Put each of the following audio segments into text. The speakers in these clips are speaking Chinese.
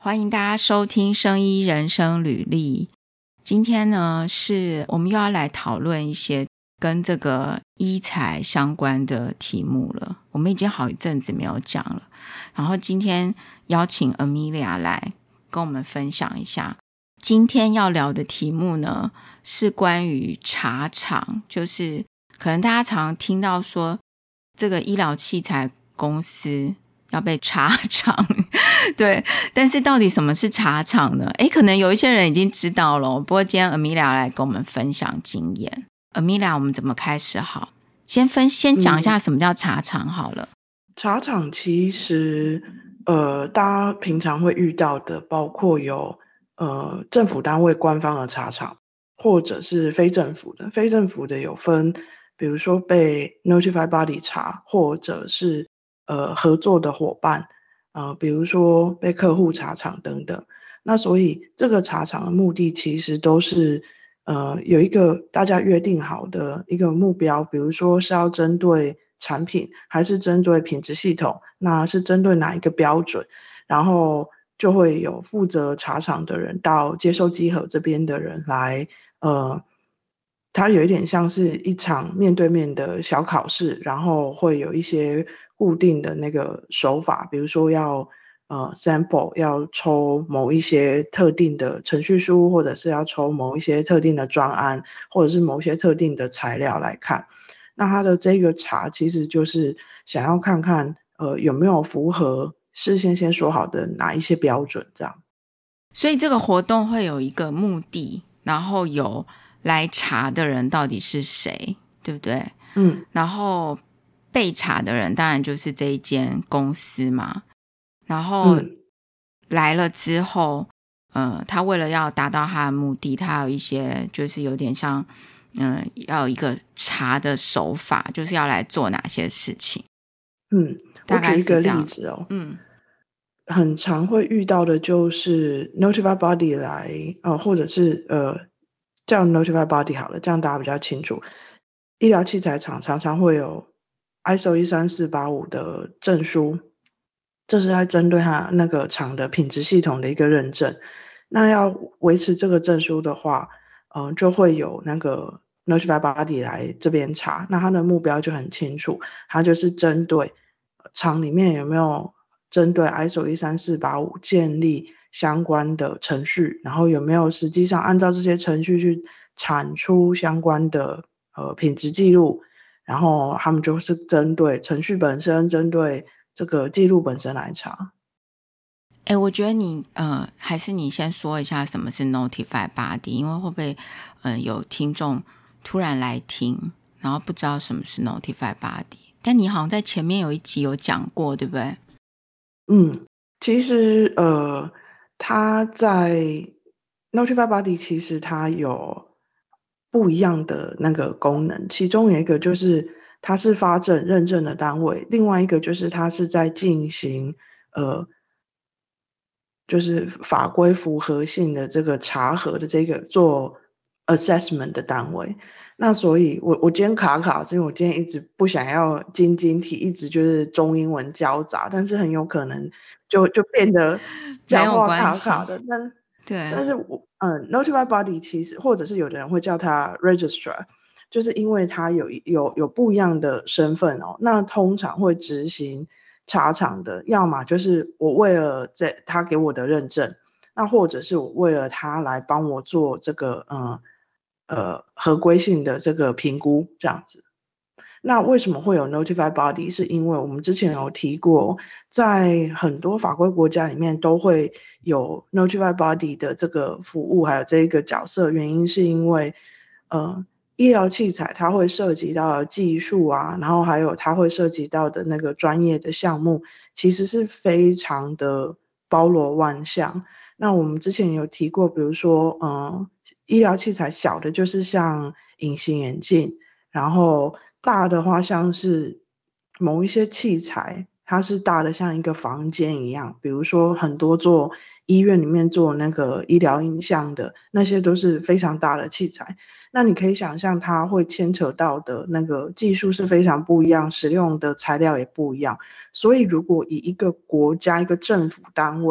欢迎大家收听生医人生履历。今天呢，是我们又要来讨论一些跟这个医材相关的题目了。我们已经好一阵子没有讲了，然后今天邀请 Amelia 来跟我们分享一下。今天要聊的题目呢，是关于茶厂，就是可能大家常听到说这个医疗器材公司要被茶厂对，但是到底什么是茶厂呢？可能有一些人已经知道了，不过今天 Amelia 来跟我们分享经验。Amelia， 我们怎么开始好？先讲一下什么叫茶厂好了。 茶厂其实大家平常会遇到的包括有政府单位官方的茶厂，或者是非政府的。非政府的有分，比如说被 Notified Body 查，或者是合作的伙伴，比如说被客户茶厂等等。那所以这个茶厂的目的其实都是有一个大家约定好的一个目标，比如说是要针对产品，还是针对品质系统，那是针对哪一个标准，然后就会有负责茶厂的人到接收稽核这边的人来它有一点像是一场面对面的小考试，然后会有一些固定的那个手法，比如说要sample 要抽某一些特定的程序书，或者是要抽某一些特定的专案，或者是某一些特定的材料来看。那它的这个查其实就是想要看看有没有符合事先说好的哪一些标准这样。 所以这个活动会有一个目的，然后有来查的人到底是谁，对不对？然后被查的人当然就是这一间公司嘛。然后来了之后他为了要达到他的目的，他有一些就是有点像要有一个查的手法，就是要来做哪些事情。 我举一个例子哦。很常会遇到的就是 Notified Body 来或者是叫 Notified Body 好了，这样大家比较清楚。医疗器材厂常常会有 ISO 13485的证书，这是在针对它那个厂的品质系统的一个认证。那要维持这个证书的话就会有那个 Notified Body 来这边查。那它的目标就很清楚，它就是针对厂里面有没有针对 ISO 13485建立相关的程序，然后有没有实际上按照这些程序去产出相关的品质记录，然后他们就是针对程序本身，针对这个记录本身来查。 我觉得你还是你先说一下什么是 Notified Body， 因为会不会有听众突然来听，然后不知道什么是 Notified Body， 但你好像在前面有一集有讲过，对不对？ 其实它在 Notified Body 其实它有不一样的那个功能，其中有一个就是它是发证认证的单位，另外一个就是它是在进行就是法规符合性的这个查核的这个做 assessment 的单位。那所以我今天卡是因为我今天一直不想要晶体，一直就是中英文交杂，但是很有可能就变得讲话卡的。但是Notified Body 其实或者是有的人会叫它 Registrar， 就是因为它有不一样的身份哦。那通常会执行茶厂的，要么就是我为了他给我的认证，那或者是我为了他来帮我做这个合规性的这个评估这样子。那为什么会有 Notified Body？ 是因为我们之前有提过，在很多法规国家里面都会有 Notified Body 的这个服务，还有这个角色。原因是因为医疗器材它会涉及到技术啊，然后还有它会涉及到的那个专业的项目，其实是非常的包罗万象。那我们之前有提过，比如说医疗器材小的就是像隐形眼镜，然后大的话像是某一些器材它是大的像一个房间一样，比如说很多做医院里面做那个医疗影像的，那些都是非常大的器材。那你可以想象它会牵扯到的那个技术是非常不一样，使用的材料也不一样。所以如果以一个国家一个政府单位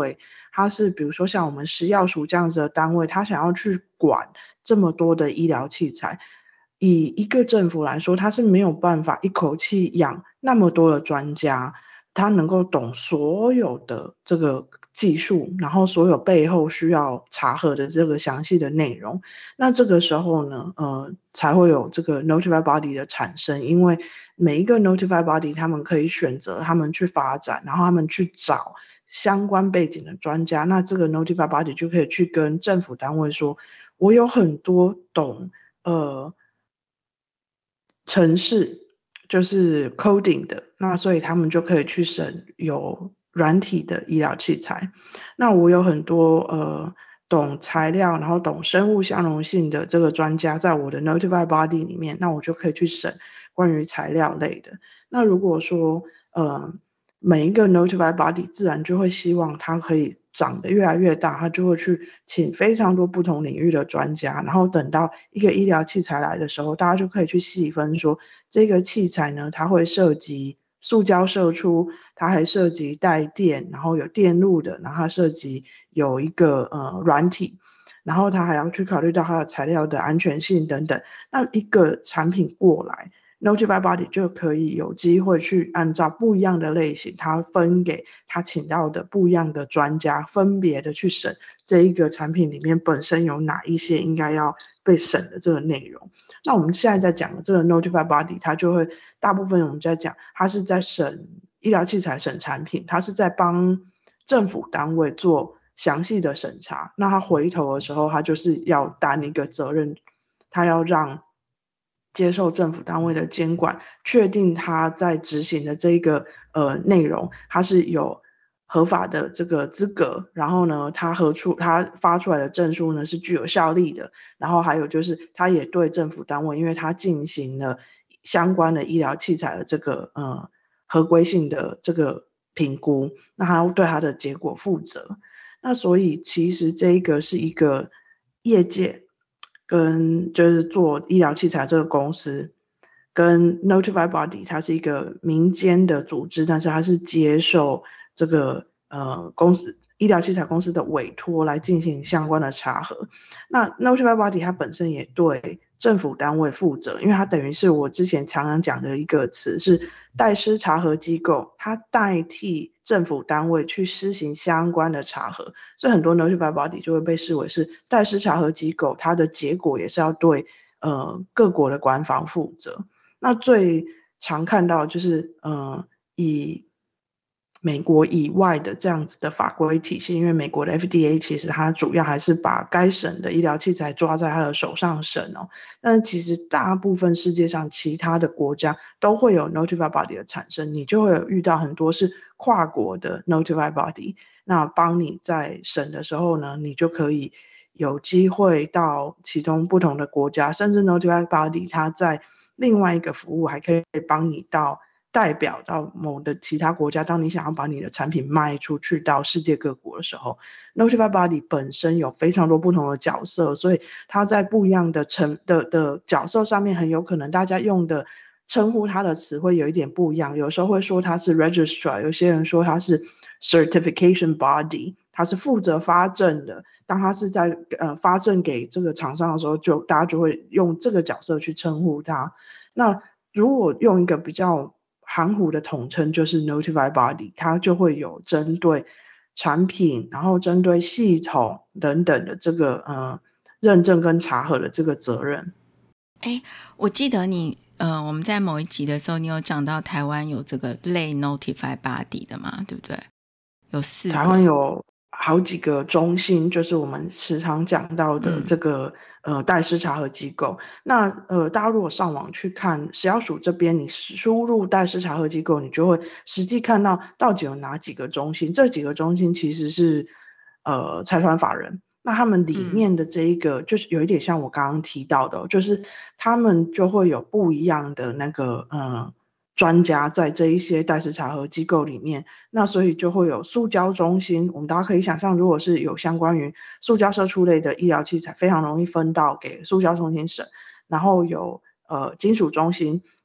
它是比如说像我们食药署这样子的单位，它想要去管这么多的医疗器材，以一个政府来说，它是没有办法一口气养那么多的专家，他能够懂所有的这个技术，然后所有背后需要查核的这个详细的内容。那这个时候呢，才会有这个 notified body 的产生，因为每一个 notified body 他们可以选择他们去发展，然后他们去找相关背景的专家，那这个 notified body 就可以去跟政府单位说，我有很多懂程式就是 coding 的，那所以他们就可以去审有软体的医疗器材。那我有很多懂材料然后懂生物相容性的这个专家在我的 notified body 里面，那我就可以去审关于材料类的。那如果说每一个 notified body 自然就会希望它可以长得越来越大，他就会去请非常多不同领域的专家，然后等到一个医疗器材来的时候，大家就可以去细分说，这个器材呢，它会涉及塑胶射出，它还涉及带电，然后有电路的，然后它涉及有一个软体，然后它还要去考虑到它的材料的安全性等等。那一个产品过来，notified body 就可以有机会去按照不一样的类型，他分给他请到的不一样的专家，分别的去审这一个产品里面本身有哪一些应该要被审的这个内容。那我们现在在讲的这个 notified body， 它就会大部分我们在讲，它是在审医疗器材、审产品，它是在帮政府单位做详细的审查。那他回头的时候，他就是要担一个责任，他要让接受政府单位的监管，确定他在执行的这个内容，他是有合法的这个资格，然后呢，他发出来的证书呢是具有效力的，然后还有就是他也对政府单位，因为他进行了相关的医疗器材的这个合规性的这个评估，那他要对他的结果负责。那所以其实这一个是一个业界跟就是做医疗器材这个公司跟 notified body， 它是一个民间的组织，但是它是接受这个公司医疗器材公司的委托来进行相关的查核。那 notified body 它本身也对政府单位负责，因为它等于是我之前常常讲的一个词是代施查核机构，它代替政府单位去施行相关的查核，所以很多 notified body 就会被视为是代施查核机构，它的结果也是要对各国的官方负责。那最常看到就是以美国以外的这样子的法规体系，因为美国的 FDA 其实它主要还是把该省的医疗器材抓在它的手上审哦，但是其实大部分世界上其他的国家都会有 notified body 的产生，你就会有遇到很多是跨国的 notified body， 那帮你在审的时候呢，你就可以有机会到其中不同的国家，甚至 notified body 它在另外一个服务还可以帮你到代表到某的其他国家，当你想要把你的产品卖出去到世界各国的时候， notified body 本身有非常多不同的角色，所以它在不一样的角色上面，很有可能大家用的称呼它的词会有一点不一样，有时候会说它是 registrar， 有些人说它是 certification body， 它是负责发证的，当它是在发证给这个厂商的时候，大家就会用这个角色去称呼它。那如果用一个比较含糊的统称，就是 notified body， 它就会有针对产品，然后针对系统等等的这个认证跟查核的这个责任。 我记得你我们在某一集的时候，你有讲到台湾有这个类 notified body 的嘛，对不对？有4个。 台湾有好几个中心，就是我们时常讲到的这个代施查核机构。那大家如果上网去看食药署这边，你输入代施查核机构，你就会实际看到到底有哪几个中心。这几个中心其实是财团法人，那他们里面的这一个就是有一点像我刚刚提到的，就是他们就会有不一样的那个专家在这一些代施查核机构里面，那所以就会有塑胶中心。我们大家可以想象，如果是有相关于塑胶射出类的医疗器材，非常容易分到给塑胶中心审。然后有金属中心，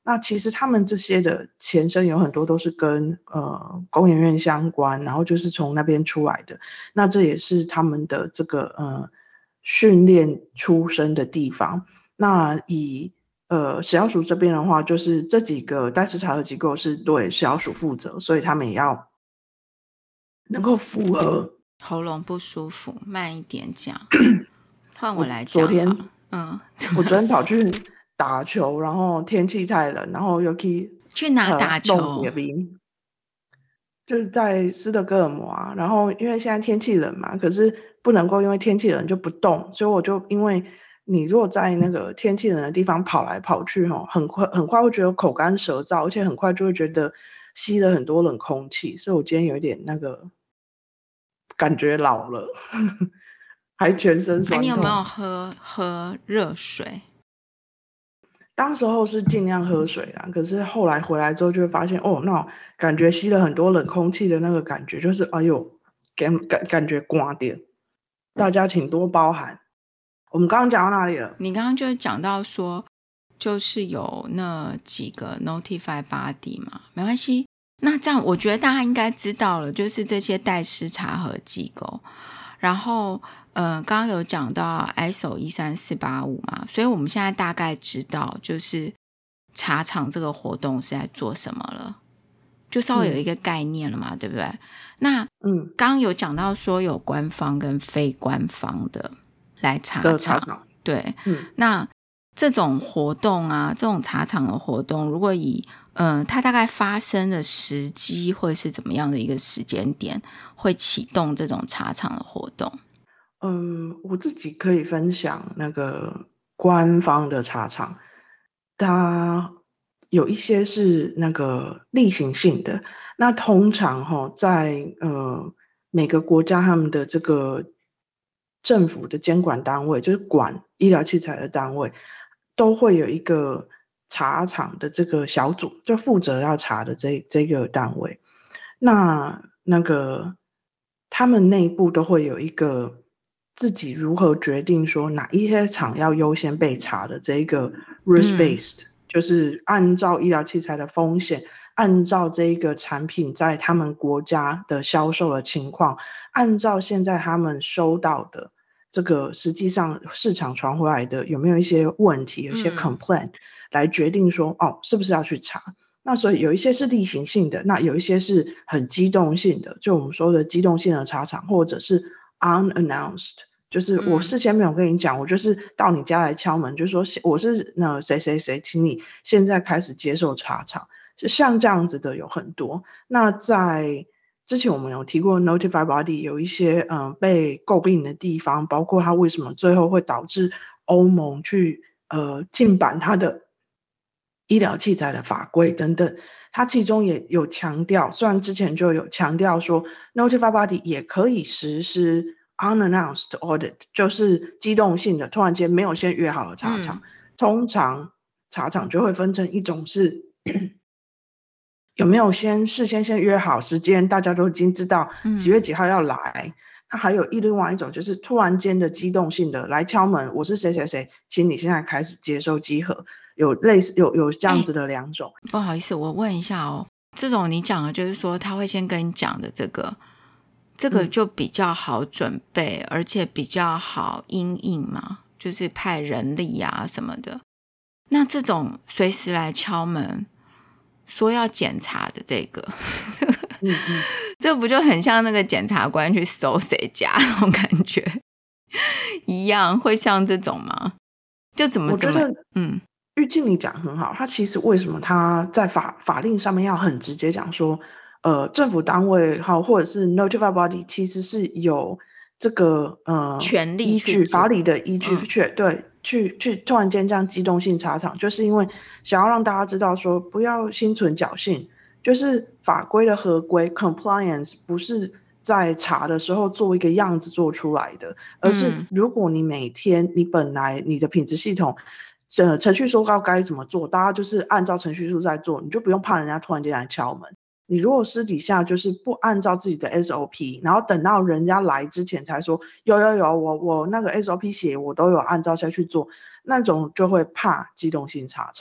那其实他们这些的前身有很多都是跟工研院相关，然后就是从那边出来的，那这也是他们的这个训练出身的地方。那以食药署这边的话，就是这几个代持查核机构是对食药署负责，所以他们也要能够符合。 喉咙不舒服，慢一点讲。换我来讲昨天好了。 我昨天跑去打球，然后天气太冷，然后又去哪打球？ 就是在斯德哥尔摩啊。然后因为现在天气冷嘛，可是不能够因为天气冷就不动，所以我就因为你如果在那个天气冷的地方跑来跑去很快会觉得口干舌燥，而且很快就会觉得吸了很多冷空气，所以我今天有点那个感觉老了还全身酸痛。 你有没有喝热水？ 当时候是尽量喝水啦，可是后来回来之后就会发现那种感觉吸了很多冷空气的那个感觉，就是哎呦感觉刮掉，大家请多包涵。我们刚刚讲到哪里了？ 你刚刚就讲到说就是有那几个 notify body 嘛，没关系。那这样我觉得大家应该知道了，就是这些代持查核机构，然后刚刚有讲到 ISO 13485嘛，所以我们现在大概知道就是茶厂这个活动是在做什么了，就稍微有一个概念了嘛，对不对？那刚刚有讲到说有官方跟非官方的来茶厂，对，那这种活动啊，这种茶厂的活动，如果以它大概发生的时机会是怎么样的一个时间点会启动这种茶厂的活动？ 我自己可以分享那个官方的茶厂，它有一些是那个例行性的。那通常在每个国家他们的这个政府的监管单位，就是管医疗器材的单位，都会有一个茶厂的这个小组，就负责要查的这个单位。那个他们内部都会有一个自己如何决定说哪一些厂要优先被查的这个 risk based，就是按照医疗器材的风险，按照这个产品在他们国家的销售的情况，按照现在他们收到的这个实际上市场传回来的有没有一些问题，有一些 complaint，来决定说是不是要去查。那所以有一些是例行性的，那有一些是很机动性的，就我们说的机动性的茶厂，或者是 unannounced， 就是我事先没有跟你讲，我就是到你家来敲门，就说我是谁谁谁，请你现在开始接受茶厂，就像这样子的有很多。那在之前我们有提过 notify body 有一些被诟病的地方，包括它为什么最后会导致欧盟去禁版它的医疗器材的法规等等，它其中也有强调，虽然之前就有强调说 notify body 也可以实施 unannounced audit， 就是机动性的突然间没有先约好的茶厂，通常茶厂就会分成一种是有没有事先约好时间，大家都已经知道几月几号要来，那还有另外一种就是突然间的机动性的来敲门，我是谁谁谁，请你现在开始接收稽核，有类似有这样子的两种。 不好意思，我问一下这种你讲的就是说他会先跟你讲的这个就比较好准备，而且比较好因应嘛，就是派人力啊什么的。那这种随时来敲门说要检查的这个这不就很像那个检察官去搜谁家那种感觉一样，会像这种吗？就怎么我觉得玉静你讲很好，他其实为什么他在法令上面要很直接讲说政府单位或者是 notify body 其实是有这个权利依据法理的依据去突然间这样机动性查厂，就是因为想要让大家知道说不要心存侥幸，就是法规的合规 compliance 不是在查的时候做一个样子做出来的，而是如果你每天你本来你的品质系统程序说该怎么做，大家就是按照程序书在做，你就不用怕人家突然间来敲门。你如果私底下就是不按照自己的 SOP， 然后等到人家来之前才说有我那个 SOP 写我都有按照下去做，那种就会怕机动性查厂。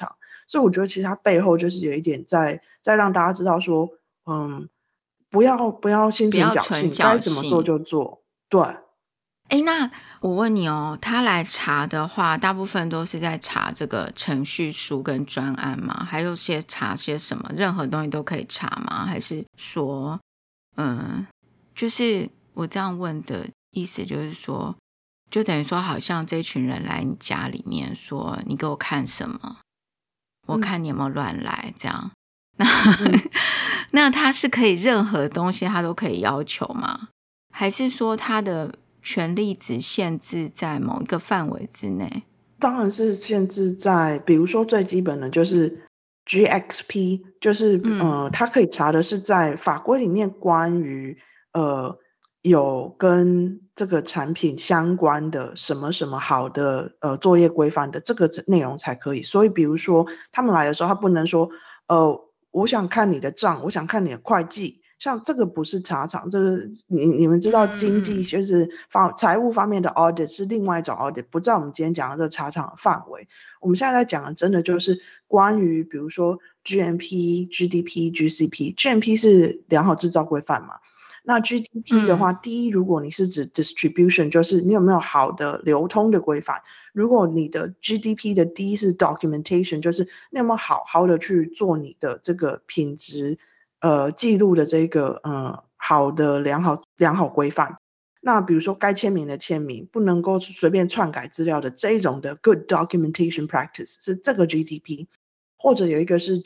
所以我觉得其实它背后就是有一点在让大家知道说，不要心存侥幸，该怎么做就做。对。 那我问你哦，他来查的话，大部分都是在查这个程序书跟专案吗？还有查些什么？任何东西都可以查吗？还是说，就是我这样问的意思就是说，就等于说好像这群人来你家里面说，你给我看什么，我看你有没有乱来这样。那他是可以任何东西他都可以要求吗？还是说他的权利只限制在某一个范围之内？ 当然是限制在，比如说最基本的就是 GXP， 就是它可以查的是在法规里面关于有跟这个产品相关的什么什么好的作业规范的这个内容才可以。所以比如说他们来的时候，他不能说我想看你的账，我想看你的会计。像这个不是查厂，这个你们知道经济就是财务方面的 audit 是另外一种 audit， 不在我们今天讲的这个查厂的范围。我们现在在讲的真的就是关于比如说 GMP、GDP、GCP。GMP 是良好制造规范嘛？那 GDP 的话，第一，如果你是指 distribution， 就是你有没有好的流通的规范。如果你的 GDP 的D是 documentation， 就是你有没有好好的去做你的这个品质记录的这个好的良好规范。那比如说该签名的签名，不能够随便篡改资料的这一种的 good documentation practice 是这个 GDP。或者有一个是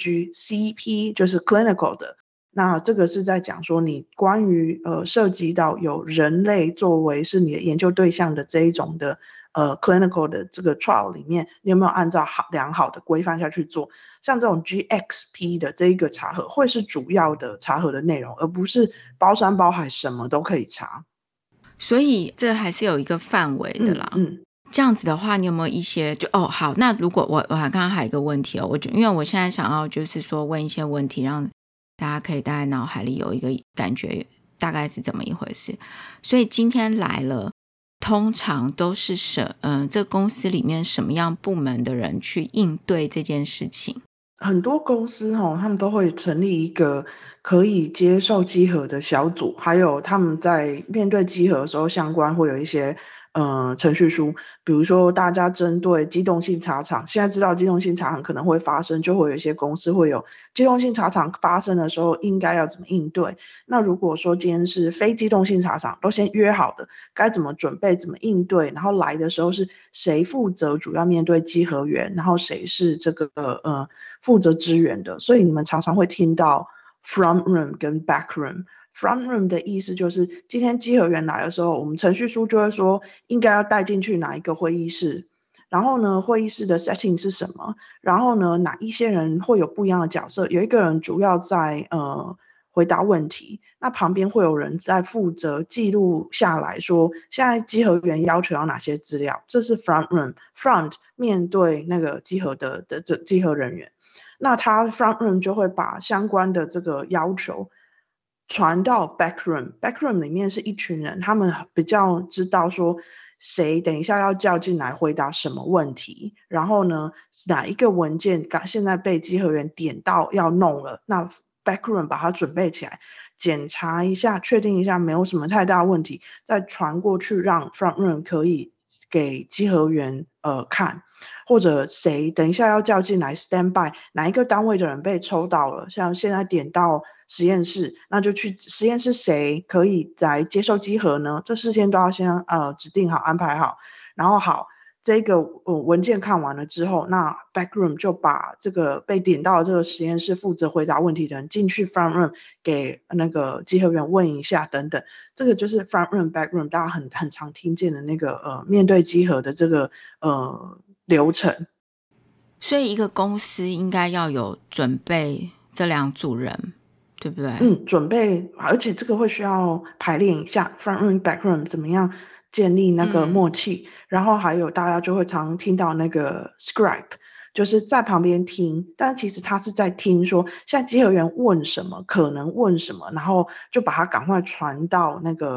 GCP， 就是 clinical 的。那这个是在讲说你关于涉及到有人类作为是你的研究对象的这一种的clinical 的这个 trial 里面，你有没有按照良好的规范下去做。像这种 GXP 的这一个查核会是主要的查核的内容，而不是包山包海什么都可以查。 所以这还是有一个范围的啦。这样子的话，你有没有一些好，那如果我刚刚还有一个问题因为我现在想要就是说问一些问题，让大家可以大概脑海里有一个感觉大概是怎么一回事。所以今天来了，通常都是这公司里面什么样部门的人去应对这件事情？ 很多公司他们都会成立一个可以接受稽核的小组，还有他们在面对稽核的时候，相关会有一些程序书。比如说大家针对机动性茶厂，现在知道机动性茶厂可能会发生，就会有一些公司会有机动性茶厂发生的时候应该要怎么应对。那如果说今天是非机动性茶厂都先约好的该怎么准备怎么应对，然后来的时候是谁负责主要面对稽核员，然后谁是这个负责支援的。所以你们常常会听到 front room 跟 back room。front room 的意思就是今天稽核员来的时候，我们程序书就会说应该要带进去哪一个会议室，然后呢会议室的 setting 是什么，然后呢哪一些人会有不一样的角色。有一个人主要在回答问题，那旁边会有人在负责记录下来说现在稽核员要求要哪些资料。这是 front room， front 面对那个稽核的稽核人员。那他 front room 就会把相关的这个要求传到 back room。back room 里面是一群人，他们比较知道说谁等一下要叫进来回答什么问题，然后呢哪一个文件现在被稽核员点到要弄了，那 back room 把它准备起来，检查一下确定一下没有什么太大问题，再传过去让 front room 可以给稽核员看。或者谁等一下要叫进来 stand by， 哪一个单位的人被抽到了，像现在点到实验室，那就去实验室谁可以来接受稽核呢？这事先都要先指定好安排好。然后好这个文件看完了之后，那 back room 就把这个被点到的这个实验室负责回答问题的人进去 front room 给那个稽核员问一下等等。这个就是 front room back room 大家很常听见的那个面对稽核的这个流程。 所以一个公司应该要有准备这两组人，对不对？ 准备，而且这个会需要排练一下 front room back room 怎么样建立那个默契。然后还有大家就会常听到那个 scribe， 就是在旁边听，但其实他是在听说现在稽核员问什么，可能问什么，然后就把它赶快传到那个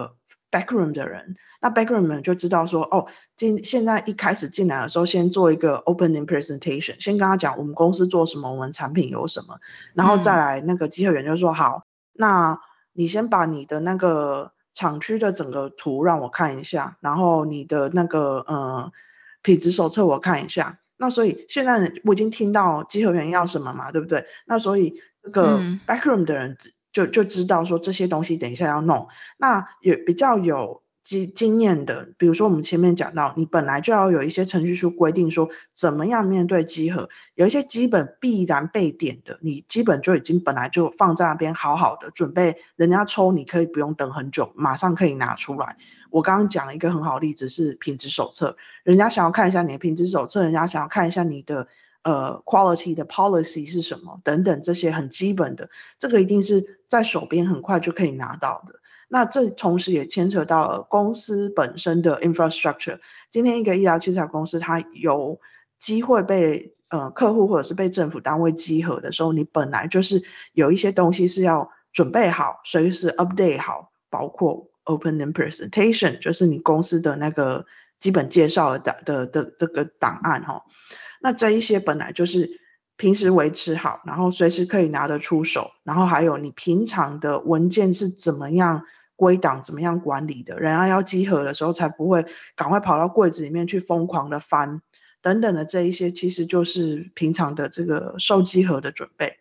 backroom 的人，那 backroom 人就知道说，现在一开始进来的时候，先做一个 opening presentation， 先跟他讲我们公司做什么，我们产品有什么，然后再来那个稽核员就说好，那你先把你的那个厂区的整个图让我看一下，然后你的那个品质手册我看一下。那所以现在我已经听到稽核员要什么嘛，对不对？那所以这个 backroom 的人就知道说这些东西等一下要弄。那也比较有经验的，比如说我们前面讲到，你本来就要有一些程序书规定说怎么样面对稽核，有一些基本必然被点的，你基本就已经本来就放在那边好好的准备，人家抽你可以不用等很久，马上可以拿出来。我刚刚讲了一个很好的例子是品质手册，人家想要看一下你的品质手册，人家想要看一下你的quality 的 policy 是什么等等，这些很基本的，这个一定是在手边很快就可以拿到的。那这同时也牵扯到了公司本身的 infrastructure。今天一个医疗器材公司，它有机会被客户或者是被政府单位稽核的时候，你本来就是有一些东西是要准备好，随时 update 好，包括 opening presentation， 就是你公司的那个基本介绍的这个档案齁。那这一些本来就是平时维持好，然后随时可以拿得出手，然后还有你平常的文件是怎么样归档，怎么样管理的，人家要稽核的时候才不会赶快跑到柜子里面去疯狂的翻等等的，这一些其实就是平常的这个受稽核的准备。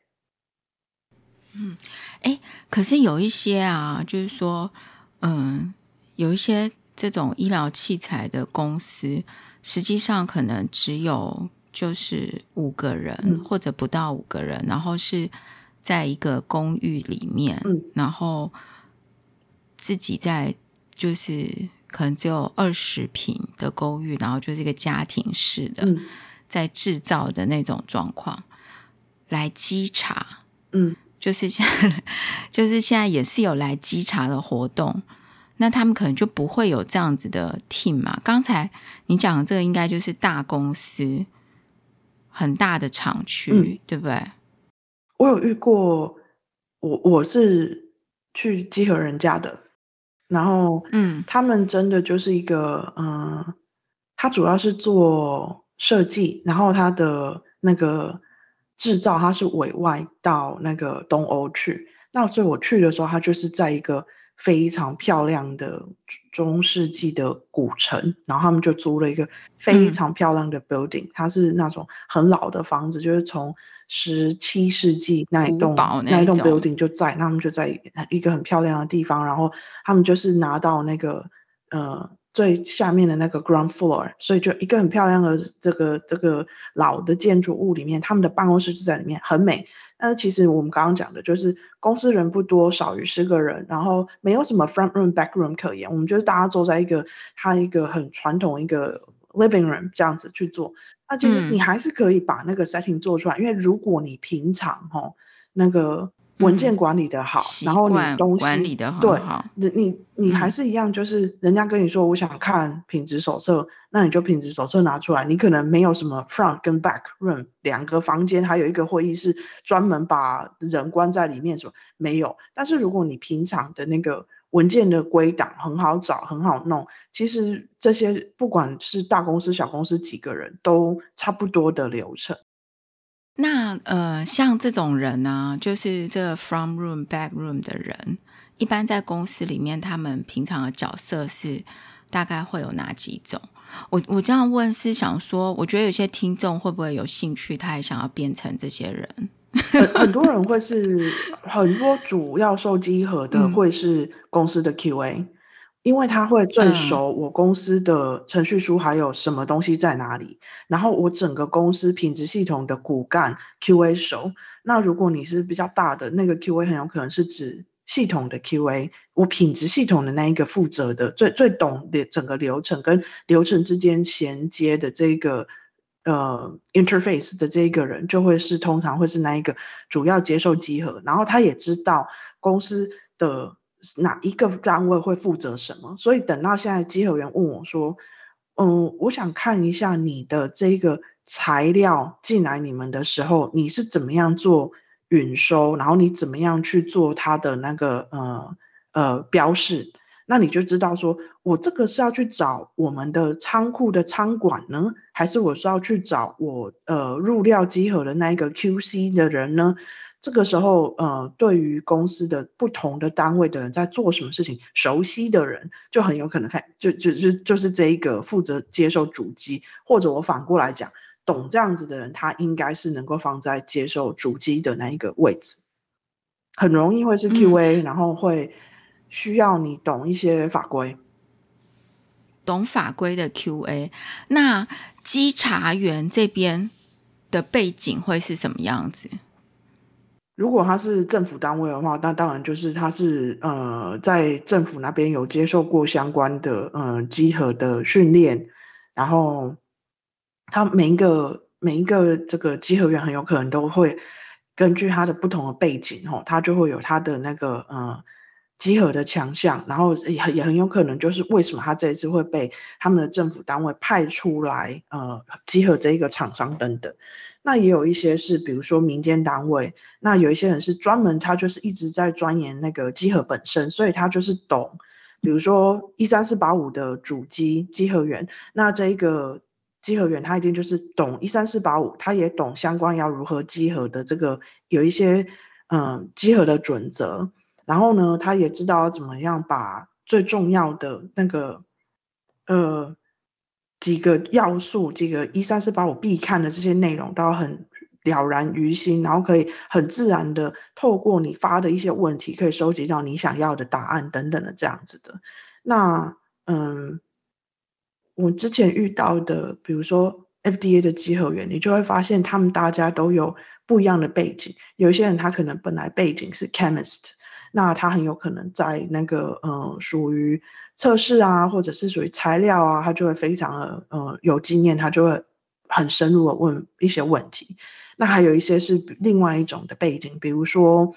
可是有一些啊，就是说有一些这种医疗器材的公司，实际上可能只有就是5个人，或者不到5个人，然后是在一个公寓里面，然后自己在就是可能只有20平的公寓，然后就是一个家庭式的在制造的那种状况来稽查，就是现在也是有来稽查的活动，那他们可能就不会有这样子的 team 嘛。刚才你讲的这个应该就是大公司很大的厂区，对不对？ 我有遇过，我是去稽核人家的，然后他们真的就是一个他主要是做设计，然后他的那个制造他是委外到那个东欧去。那所以我去的时候，他就是在一个非常漂亮的中世纪的古城，然后他们就租了一个非常漂亮的 building，它是那种很老的房子，就是从17世纪那一栋 building 就在，那他们就在一个很漂亮的地方，然后他们就是拿到那个最下面的那个 ground floor， 所以就一个很漂亮的这个老的建筑物里面，他们的办公室就在里面，很美。但是其实我们刚刚讲的就是公司人不多，少于10个人，然后没有什么 front room back room 可言，我们就是大家坐在一个很传统一个 living room 这样子去做。那其实你还是可以把那个 setting 做出来，因为如果你平常那个文件管理的好，然后你东西管理的很好， 对，你还是一样，就是人家跟你说我想看品质手册，那你就品质手册拿出来。你可能没有什么 front 跟 back room 2个房间，还有一个会议室专门把人关在里面，什么没有。但是如果你平常的那个文件的归档很好找很好弄，其实这些不管是大公司小公司几个人都差不多的流程。 那像这种人呢，就是这个 from room back room 的人，一般在公司里面他们平常的角色是大概会有哪几种？我这样问是想说，我觉得有些听众会不会有兴趣，他也想要变成这些人？ 很多人会是很多主要受稽核的会是公司的 QA，因为他会最熟我公司的程序书还有什么东西在哪里，然后我整个公司品质系统的骨干 QA 熟。那如果你是比较大的那个 QA， 很有可能是指系统的 QA， 我品质系统的那一个负责的最懂的整个流程跟流程之间衔接的这个interface 的这个人，就会是通常会是那一个主要接受稽核，然后他也知道公司的哪一个单位会负责什么。所以等到现在稽核员问我说我想看一下你的这个材料进来你们的时候，你是怎么样做允收，然后你怎么样去做它的那个标示。 那你就知道说我这个是要去找我们的仓库的仓管呢，还是我是要去找我入料稽核的那一个 QC 的人呢？这个时候对于公司的不同的单位的人在做什么事情，熟悉的人就很有可能就是这一个负责接受主机，或者我反过来讲，懂这样子的人，他应该是能够放在接受主机的那一个位置。很容易会是 QA，然后会需要你懂一些法规， 懂法规的 QA。 那稽查员这边的背景会是什么样子？ 如果他是政府单位的话，那当然就是他是在政府那边有接受过相关的稽核的训练，然后他每一个这个稽核员很有可能都会根据他的不同的背景他就会有他的那个稽核的强项，然后也很有可能就是为什么他这一次会被他们的政府单位派出来稽核这一个厂商等等。那也有一些是比如说民间单位，那有一些人是专门他就是一直在钻研那个稽核本身，所以他就是懂比如说13485的主稽核员，那这一个稽核员他一定就是懂13485，他也懂相关要如何稽核的这个有一些稽核的准则，然后呢他也知道怎么样把最重要的那个几个要素，几个13485必看的这些内容都要很了然于心，然后可以很自然的透过你发的一些问题，可以收集到你想要的答案等等的这样子的。那我之前遇到的，比如说 FDA 的稽核员，你就会发现他们大家都有不一样的背景。有一些人他可能本来背景是 chemist， 那他很有可能在那个属于测试啊，或者是属于材料啊，他就会非常的有经验，他就会很深入的问一些问题。那还有一些是另外一种的背景，比如说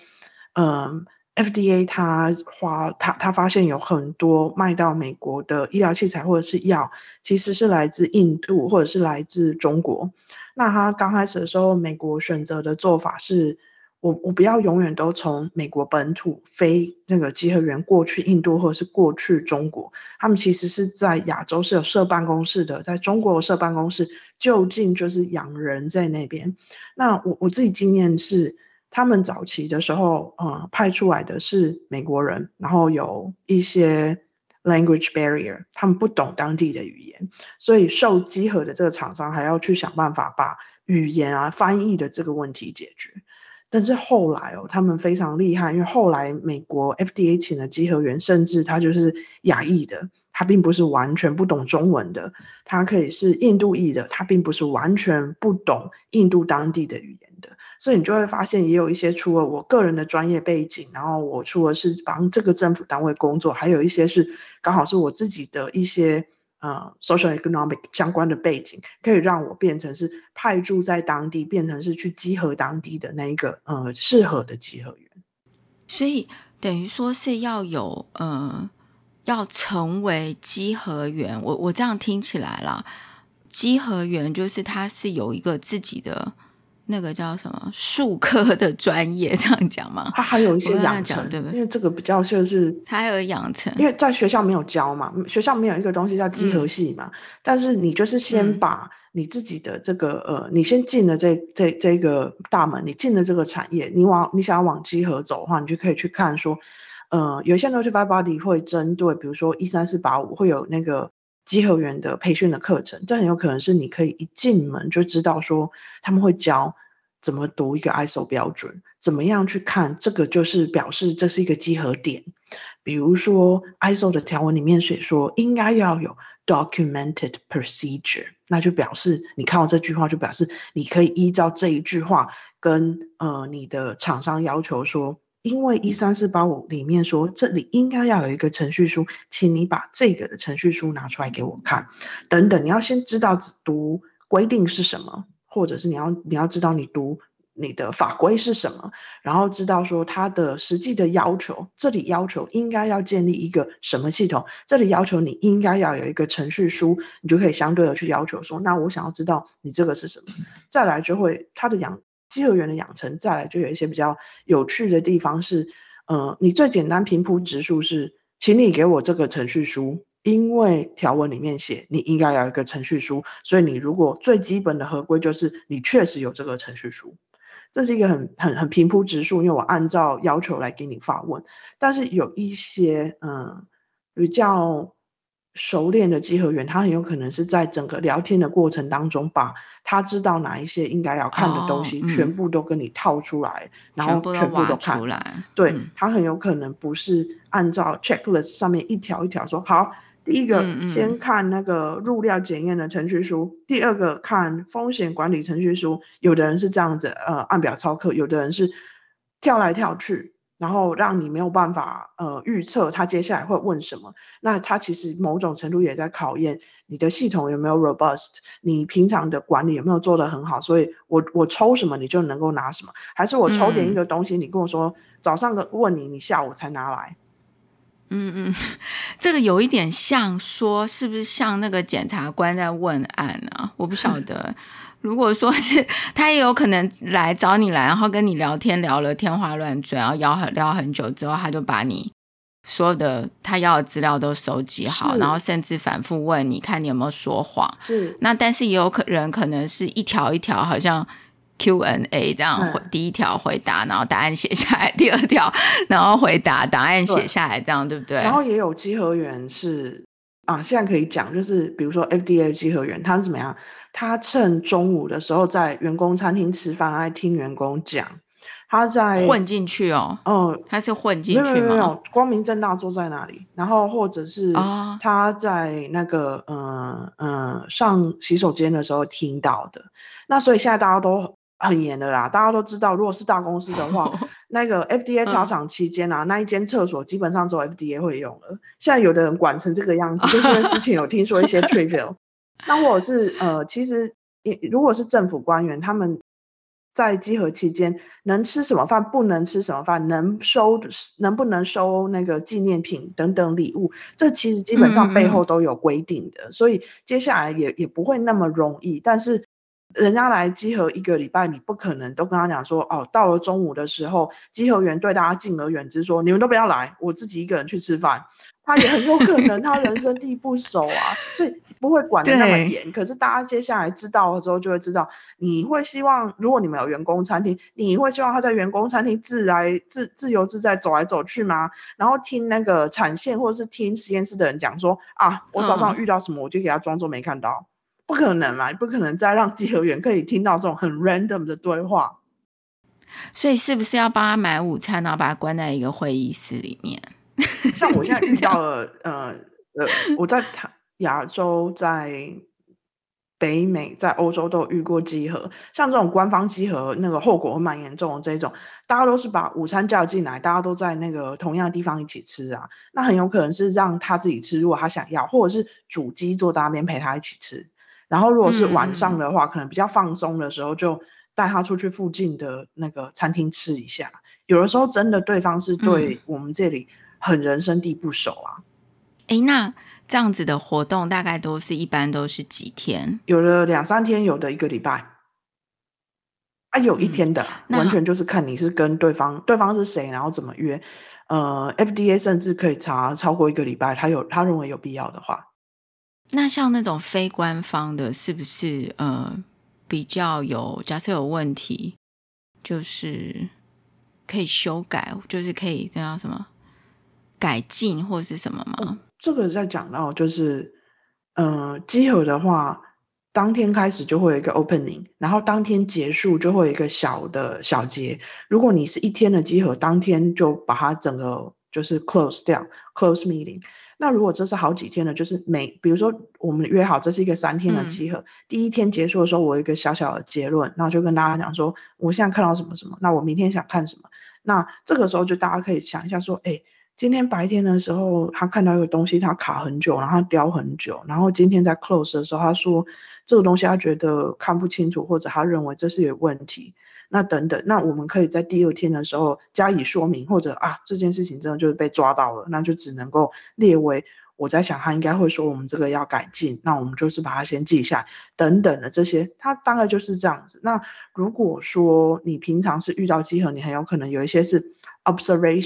FDA 他发现有很多卖到美国的医疗器材或者是药，其实是来自印度或者是来自中国。那他刚开始的时候，美国选择的做法是，我不要永远都从美国本土飞那个稽核员过去印度或者是过去中国，他们其实是在亚洲是有设办公室的，在中国有设办公室，就近就是养人在那边。那我自己经验是，他们早期的时候派出来的是美国人，然后有一些 language barrier， 他们不懂当地的语言，所以受稽核的这个厂商还要去想办法把语言啊翻译的这个问题解决。但是后来他们非常厉害，因为后来美国 FDA 请的稽核员，甚至他就是亚裔的，他并不是完全不懂中文的，他可以是印度裔的，他并不是完全不懂印度当地的语言的。所以你就会发现也有一些除了我个人的专业背景，然后我除了是帮这个政府单位工作，还有一些是刚好是我自己的一些social economic 相关的背景，可以让我变成是派驻在当地，变成是去稽核当地的那一个适合的稽核员。 所以等于说是要有要成为稽核员，我这样听起来啦，稽核员就是他是有一个自己的那个叫什么术科的专业，这样讲吗？ 他还有一些养成， 对不对？ 因为这个比较就是他还有养成， 因为在学校没有教嘛，学校没有一个东西叫稽核系嘛，但是你就是先把你自己的这个你先进了这个大门，你进了这个产业，你想要往稽核走的话，你就可以去看说有些 Notified Body 会针对比如说13485会有那个稽核员的培训的课程，这很有可能是你可以一进门就知道说他们会教怎么读一个 ISO 标准，怎么样去看这个就是表示这是一个稽核点。比如说 ISO 的条文里面写说应该要有 documented procedure， 那就表示你看到这句话就表示你可以依照这一句话跟你的厂商要求说，因为13485里面说这里应该要有一个程序书，请你把这个的程序书拿出来给我看等等。你要先知道读规定是什么，或者是你要知道你读你的法规是什么，然后知道说它的实际的要求，这里要求应该要建立一个什么系统，这里要求你应该要有一个程序书，你就可以相对的去要求说，那我想要知道你这个是什么。再来就会它的稽核员的养成，再来就有一些比较有趣的地方是你最简单平铺直述是请你给我这个程序书，因为条文里面写你应该要有一个程序书，所以你如果最基本的合规就是你确实有这个程序书。这是一个很平铺直述，因为我按照要求来给你发问。但是有一些比较熟练的稽核员，他很有可能是在整个聊天的过程当中，把他知道哪一些应该要看的东西，全部都跟你套出来，然后全部都看出来。 对，他很有可能不是按照 checklist 上面一条一条说好。第一个先看那个入料检验的程序书，第二个看风险管理程序书。有的人是这样子按表操课，有的人是跳来跳去，然后让你没有办法预测他接下来会问什么。那他其实某种程度也在考验你的系统有没有 robust， 你平常的管理有没有做得很好。所以我抽什么你就能够拿什么，还是我抽点一个东西，你跟我说早上问你下午才拿来。 这个有一点像说，是不是像那个检察官在问案啊？我不晓得。如果说是他也有可能来找你来，然后跟你聊天，聊了天花乱坠，然后聊很久之后，他就把你所有的他要的资料都收集好，然后甚至反复问你看你有没有说谎。 是。 那但是也有人可能是一条一条好像Q&A 这样，第一条回答，然后答案写下来，第二条然后回答，答案写下来，这样 对不对？ 然后也有稽核员是现在可以讲，就是比如说 FDA 稽核员，他是怎么样？他趁中午的时候在员工餐厅吃饭，来听员工讲，他在混进去哦。他是混进去吗？ 没有，光明正大坐在那里，然后或者是他在那个上洗手间的时候听到的。那所以现在大家都很严的啦，大家都知道，如果是大公司的话，那个 FDA 查厂期间那一间厕所基本上只有 FDA 会用了。现在有的人管成这个样子，就是因为之前有听说一些 trivial。那或者是其实如果是政府官员，他们在稽核期间能吃什么饭，不能吃什么饭，能不能收那个纪念品等等礼物，这其实基本上背后都有规定的。所以接下来也不会那么容易。但是人家来稽核1个礼拜，你不可能都跟他讲说到了中午的时候，稽核员对大家敬而远之，说你们都不要来，我自己一个人去吃饭。他也很有可能他人生地不熟所以不会管得那么严。可是大家接下来知道了之后就会知道，你会希望如果你们有员工餐厅，你会希望他在员工餐厅自由自在走来走去吗？然后听那个产线或者是听实验室的人讲说我早上遇到什么我就给他装作没看到。不可能嘛，不可能再让稽核员可以听到这种很 random 的对话。 所以是不是要帮他买午餐，然后把他关在一个会议室里面？ 像我现在遇到了我在亚洲，在北美，在欧洲都有遇过稽核。像这种官方稽核，那个后果会蛮严重的这种，大家都是把午餐叫进来，大家都在那个同样的地方一起吃那很有可能是让他自己吃，如果他想要，或者是主机坐在那边陪他一起吃。然后如果是晚上的话，可能比较放松的时候，就带他出去附近的那个餐厅吃一下。有的时候真的对方是对我们这里很人生地不熟那这样子的活动大概一般都是几天？ 有的2-3天，有的1个礼拜有1天的完全就是看你是跟对方是谁，然后怎么约。FDA 甚至可以查超过1个礼拜，他认为有必要的话。 那像那种非官方的，是不是比较假设有问题，就是可以修改，就是可以叫什么改进或是什么吗？ 这个在讲到就是稽核的话，当天开始就会有一个 opening， 然后当天结束就会有一个小节。如果你是1天的稽核，当天就把它整个就是 close 掉 close meeting。那如果这是好几天的，就是比如说我们约好这是一个3天的稽核，第1天结束的时候我有一个小小的结论，然后就跟大家讲说我现在看到什么什么，那我明天想看什么。那这个时候就大家可以想一下说今天白天的时候他看到一个东西他卡很久，然后他雕很久，然后今天在 close 的时候他说这个东西他觉得看不清楚，或者他认为这是有问题，那等等，那我们可以在第2天的时候加以说明，或者这件事情真的就是被抓到了，那就只能够列为我在想他应该会说我们这个要改进，那我们就是把它先记下来等等的这些，它大概就是这样子。那如果说你平常是遇到稽核，你很有可能有一些是 observation，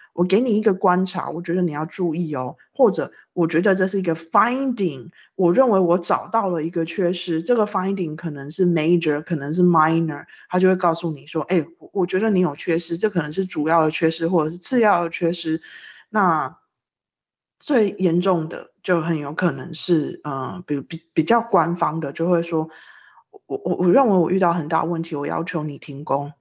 我给你一个观察，我觉得你要注意哦，或者我觉得这是一个 finding， 我认为我找到了一个缺失，这个 finding 可能是 major 可能是 minor， 他就会告诉你说我觉得你有缺失，这可能是主要的缺失或者是次要的缺失。那最严重的就很有可能是比较官方的就会说我认为我遇到很大问题，我要求你停工。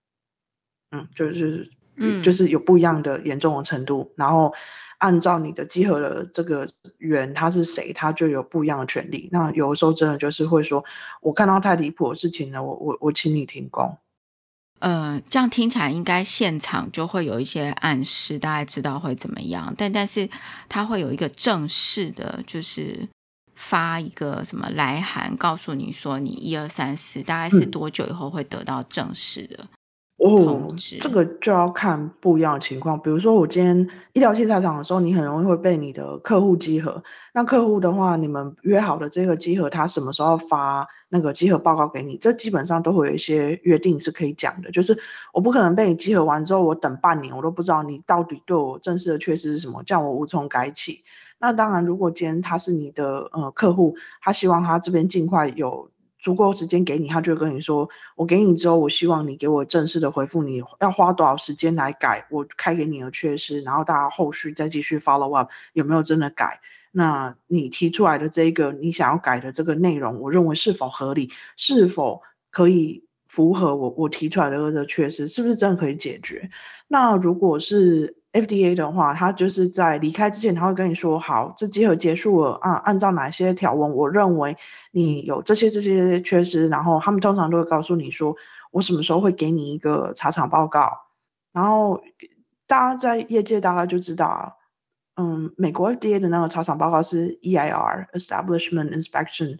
就是有不一样的严重的程度，然后按照你的稽核的这个员他是谁，他就有不一样的权利。那有的时候真的就是会说，我看到太离谱的事情了，我请你停工。 这样听起来应该现场就会有一些暗示，大概知道会怎么样，但是他会有一个正式的，就是发一个什么来函告诉你说你1、2、3、4大概是多久以后会得到正式的通知。 这个就要看不一样的情况。比如说我今天医疗器材厂的时候，你很容易会被你的客户稽核，那客户的话你们约好的这个稽核他什么时候发那个稽核报告给你，这基本上都会有一些约定是可以讲的，就是我不可能被你稽核完之后我等半年我都不知道你到底对我正式的缺失是什么，这样我无从改起。那当然如果今天他是你的客户，他希望他这边尽快有足够时间给你，他就会跟你说，我给你之后我希望你给我正式的回复，你要花多少时间来改我开给你的缺失，然后大家后续再继续 follow up 有没有真的改，那你提出来的这个你想要改的这个内容，我认为是否合理，是否可以符合我提出来的这个缺失，是不是真的可以解决。那如果是FDA 的话，他就是在离开之前他会跟你说，好，这稽核结束了啊，按照哪些条文我认为你有这些缺失，然后他们通常都会告诉你说我什么时候会给你一个查厂报告。然后大家在业界大概就知道美国 FDA 的那个查厂报告是 EIR Establishment Inspection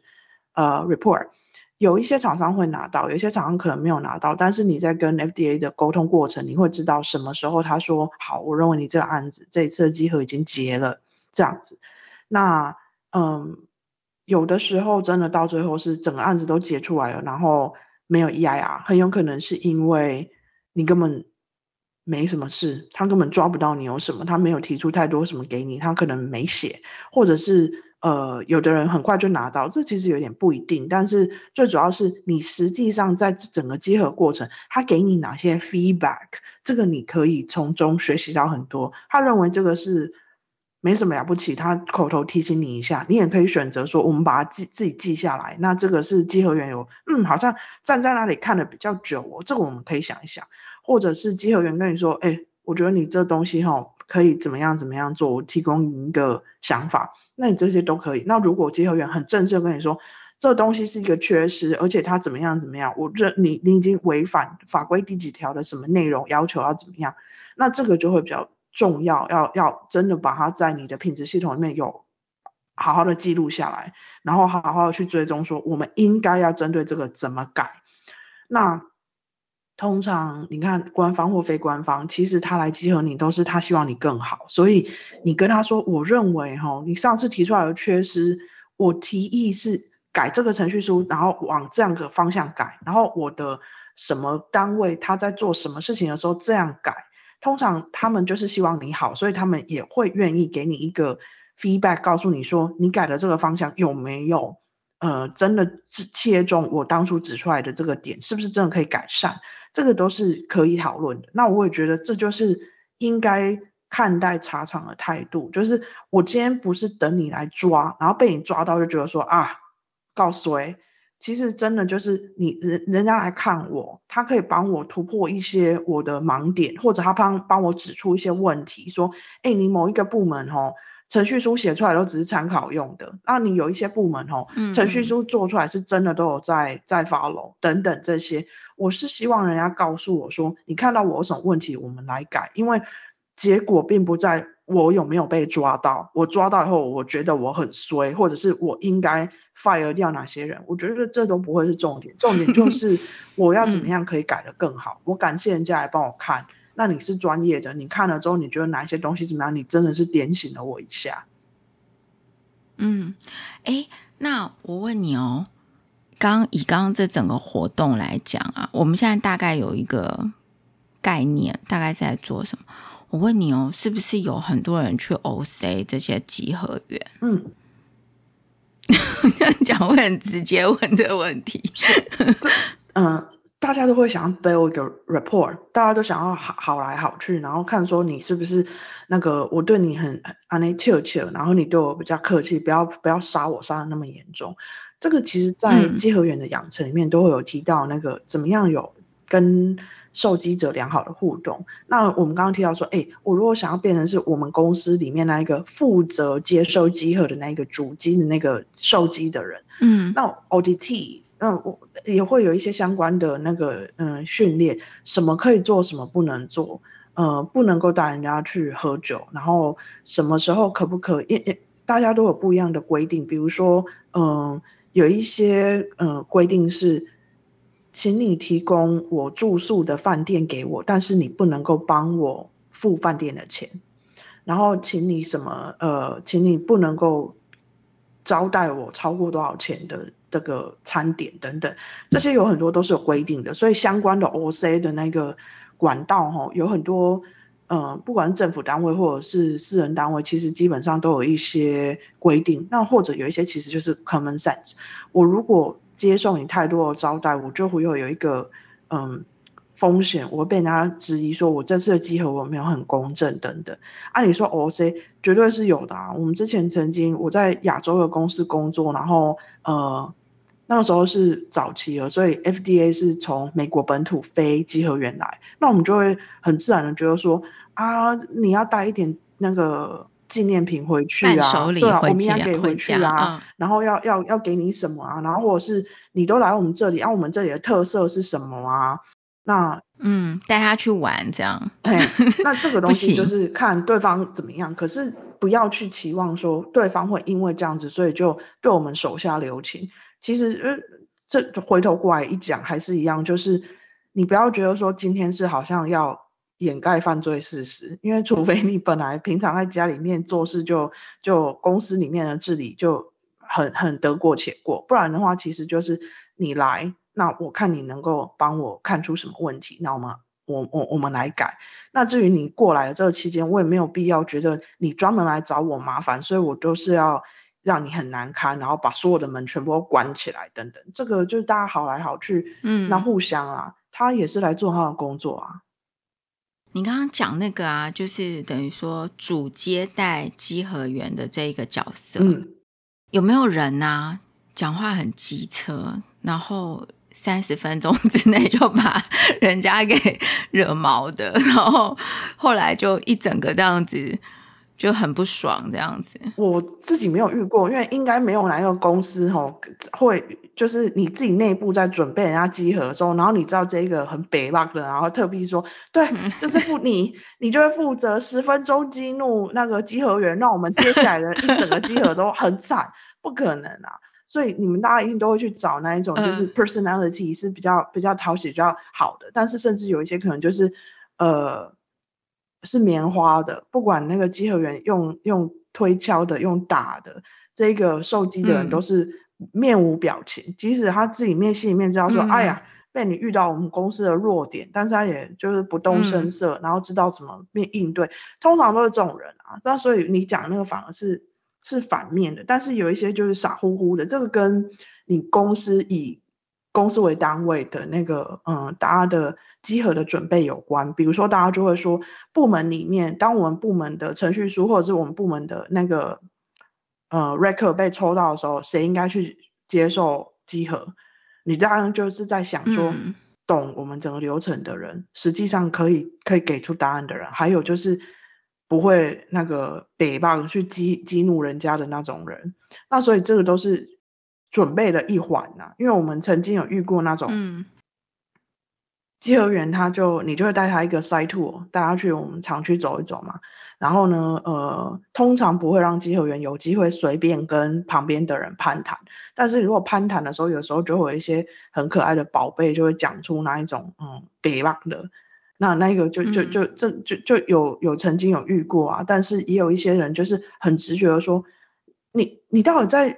Report，有一些厂商会拿到，有一些厂商可能没有拿到，但是你在跟 FDA 的沟通过程，你会知道什么时候他说好，我认为你这个案子这一次的稽核已经结了这样子。那有的时候真的到最后是整个案子都结出来了，然后没有 EIR， 很有可能是因为你根本没什么事，他根本抓不到你有什么，他没有提出太多什么给你，他可能没写，或者是有的人很快就拿到，这其实有点不一定，但是最主要是你实际上在整个稽核过程他给你哪些 feedback， 这个你可以从中学习到很多。他认为这个是没什么了不起，他口头提醒你一下，你也可以选择说我们把它自己记下来，那这个是稽核员有好像站在那里看的比较久哦，这个我们可以想一想。或者是稽核员跟你说我觉得你这东西可以怎么样怎么样做，我提供一个想法，那你这些都可以。那如果稽核员很正式的跟你说这东西是一个缺失，而且它怎么样怎么样，你已经违反法规第几条的什么内容要求要怎么样，那这个就会比较重要，要真的把它在你的品质系统里面有好好的记录下来，然后好好的去追踪说我们应该要针对这个怎么改。那通常你看官方或非官方，其实他来稽核你都是他希望你更好，所以你跟他说我认为你上次提出来的缺失，我提议是改这个程序书，然后往这样的方向改，然后我的什么单位他在做什么事情的时候这样改，通常他们就是希望你好，所以他们也会愿意给你一个 feedback， 告诉你说你改的这个方向有没有真的切中我当初指出来的这个点，是不是真的可以改善，这个都是可以讨论的。那我也觉得这就是应该看待茶厂的态度，就是我今天不是等你来抓，然后被你抓到就觉得说告衰，其实真的就是人家来看我，他可以帮我突破一些我的盲点，或者他帮我指出一些问题，说你某一个部门程序书写出来都只是参考用的，那你有一些部门程序书做出来是真的都有在 follow 等等这些，我是希望人家告诉我说你看到我有什么问题我们来改，因为结果并不在我有没有被抓到，我抓到以后我觉得我很衰，或者是我应该 fire 掉哪些人，我觉得这都不会是重点，重点就是我要怎么样可以改得更好我感谢人家来帮我看，那你是专业的，你看了之后你觉得哪一些东西怎么样，你真的是点醒了我一下。 那我问你以刚刚这整个活动来讲我们现在大概有一个概念，大概是在做什么。 我问你哦，是不是有很多人去 OC 这些稽核员？讲会很直接问这个问题。 大家都会想要 build 一个 rapport， 大家都想要好来好去，然后看说你是不是那个我对你很chill chill，然后你对我比较客气，不要杀我杀的那么严重。这个其实在稽核员的养成里面都会有提到那个怎么样有跟受稽者良好的互动。那我们刚刚提到说，我如果想要变成是我们公司里面那一个负责接收稽核的那一个主稽的那个受稽的人，那 ODT。我也会有一些相关的那个训练，什么可以做，什么不能做，不能够带人家去喝酒，然后什么时候可不可以，大家都有不一样的规定，比如说有一些规定是，请你提供我住宿的饭店给我，但是你不能够帮我付饭店的钱，然后请你请你不能够招待我超过多少钱的这个餐点等等，这些有很多都是有规定的，所以相关的 OC 的那个管道有很多不管是政府单位或者是私人单位，其实基本上都有一些规定，那或者有一些其实就是 common sense， 我如果接受你太多的招待，我就会有一个风险，我会被人家质疑说我这次的稽核我没有很公正等等。按理说 OC 绝对是有的啊，我们之前曾经我在亚洲的公司工作，然后那个时候是早期了，所以 FDA 是从美国本土飞稽核员来，那我们就会很自然的觉得说你要带一点那个纪念品回去啊， 伴手礼对啊， 回我们要给回去啊，然后要给你什么啊，然后或者是你都来我们这里，我们这里的特色是什么啊？那带他去玩这样。 那这个东西就是看对方怎么样，可是不要去期望说对方会因为这样子，所以就对我们手下留情。其实这回头过来一讲还是一样，就是你不要觉得说今天是好像要掩盖犯罪事实，因为除非你本来平常在家里面做事就公司里面的治理就很得过且过，不然的话其实就是你来，那我看你能够帮我看出什么问题，那我们来改。那至于你过来的这个期间，我也没有必要觉得你专门来找我麻烦，所以我就是要让你很难堪，然后把所有的门全部都关起来等等。这个就是大家好来好去，那互相啊，他也是来做他的工作啊。 你刚刚讲那个啊，就是等于说主接待稽核员的这一个角色，有没有人啊讲话很机车，然后30分钟之内就把人家给惹毛的，然后后来就一整个这样子就很不爽这样子？ 我自己没有遇过，因为应该没有哪一个公司会就是你自己内部在准备人家稽核的时候，然后你知道这个很北bắc的，然后特地说对，就是你就会负责10分钟激怒那个稽核员，让我们接下来的一整个稽核都很惨，不可能啊。所以你们大家一定都会去找那一种就是 personality 是比较讨喜比较好的，但是甚至有一些可能就是是棉花的，不管那个稽核员用推敲的用打的，这个受稽的人都是面无表情，即使他自己心里面知道说哎呀被你遇到我们公司的弱点，但是他也就是不动声色，然后知道怎么应对，通常都是这种人啊。那所以你讲那个反而是反面的，但是有一些就是傻乎乎的，这个跟你公司以公司为单位的那个大家的稽核的准备有关。比如说大家就会说部门里面，当我们部门的程序书或者是我们部门的那个record 被抽到的时候，谁应该去接受稽核，你当然就是在想说懂我们整个流程的人，实际上可以给出答案的人，还有就是不会那个北棒去激怒人家的那种人。那所以这个都是准备的一环啊，因为我们曾经有遇过那种稽核员，你就会带他一个 site tour， 带他去我们厂区走一走嘛。然后呢通常不会让稽核员有机会随便跟旁边的人攀谈，但是如果攀谈的时候，有时候就会有一些很可爱的宝贝就会讲出那一种北棒的，那个就有曾经有遇过啊。但是也有一些人就是很直觉的说，你到底在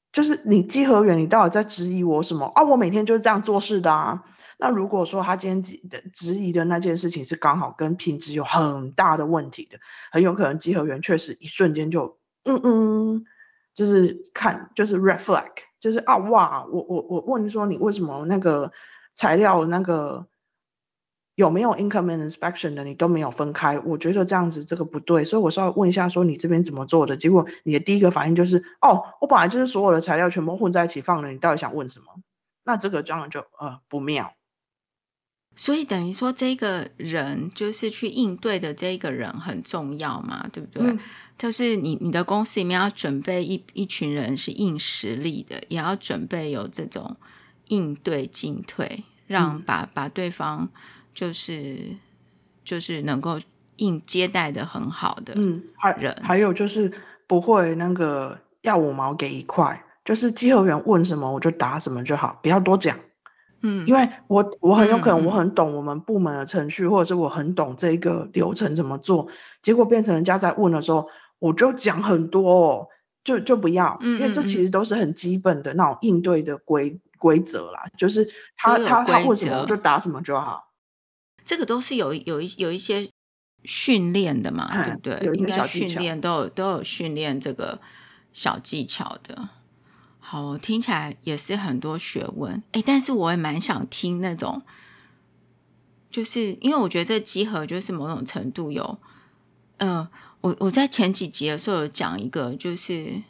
就是你稽核员，你到底在质疑我什么啊？我每天就是这样做事的啊。那如果说他今天质疑的那件事情是刚好跟品质有很大的问题的，很有可能稽核员确实一瞬间就就是就是 red flag， 就是啊哇，我问说你为什么那个材料那个有没有 income inspection 的你都没有分开，我觉得这样子这个不对，所以我稍微问一下说你这边怎么做的，结果你的第一个反应就是我本来就是所有的材料全部混在一起放了，你到底想问什么？那这个当然就不妙。 所以等于说这个人就是去应对的这个人很重要嘛，对不对？就是你的公司里面要准备一群人是硬实力的，也要准备有这种应对进退，让把对方就是能够接待的很好的人。 还有就是不会那个要5毛给1块，就是稽核员问什么我就答什么就好，不要多讲。因为我很有可能我很懂我们部门的程序，或者是我很懂这个流程怎么做，结果变成人家在问的时候我就讲很多就不要，因为这其实都是很基本的那种应对的规则啦，就是他问什么我就答什么就好。 这个都是有一些训练的嘛，对不对？应该训练都有训练这个小技巧的。好，听起来也是很多学问。但是我也蛮想听那种，就是因为我觉得这稽核就是某种程度有，我在前几集的时候有讲一个就是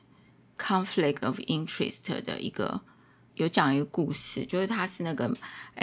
conflict of interest 的有讲一个故事，就是他是那个